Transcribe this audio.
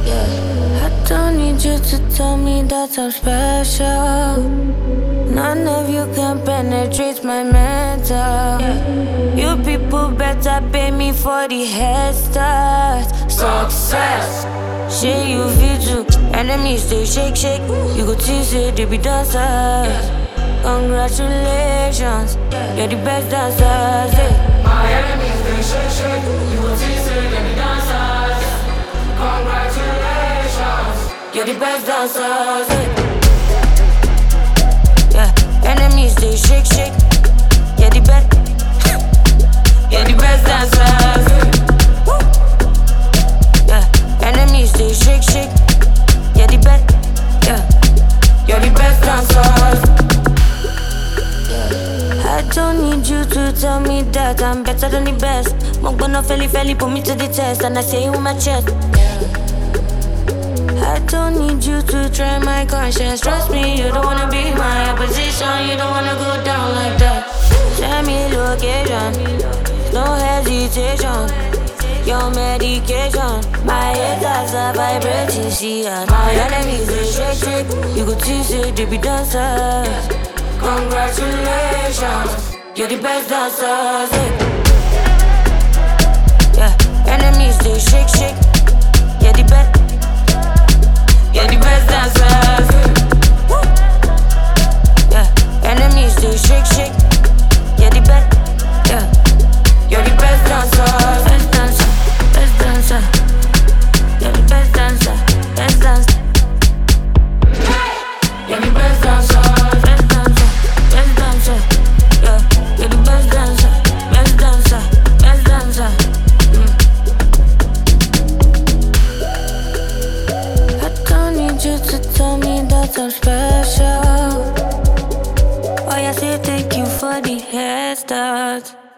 Yeah. I don't need you to tell me that I'm special. None of you can penetrate my mental. You people better pay me for the head start. Success, share you feel too. Enemies they shake, shake. You go tease it, they be dancers. Congratulations, you're the best dancers. My enemies they shake, shake. You go tease it, they be dancers. Congratulations, you're the best dancers. Yeah, enemies they shake, shake. You're the best. You're the best dancers. Yeah, enemies they shake, shake. You're the best. Yeah, you're the best dancers. I don't need you to tell me that I'm better than the best. Mongbono feli put me to the test, and I say it with my chest. I don't need you to try my conscience. Trust me, you don't wanna be my opposition. You don't wanna go down like that. Send me location, no hesitation. Your medication, my haters are vibrating. See, my enemies they shake, shake. You go tease it, they be dancers. Congratulations, you're the best dancers. Yeah, enemies they shake, shake. You're the best. You're the best dancers. Yeah, enemies they shake, shake. You're the best. Yeah, you're the best dancers. Best dancer, best dancer. You're the best dancer, best dancer. You're the best dancer. You to tell me that I'm special. Why I say thank you for the head start.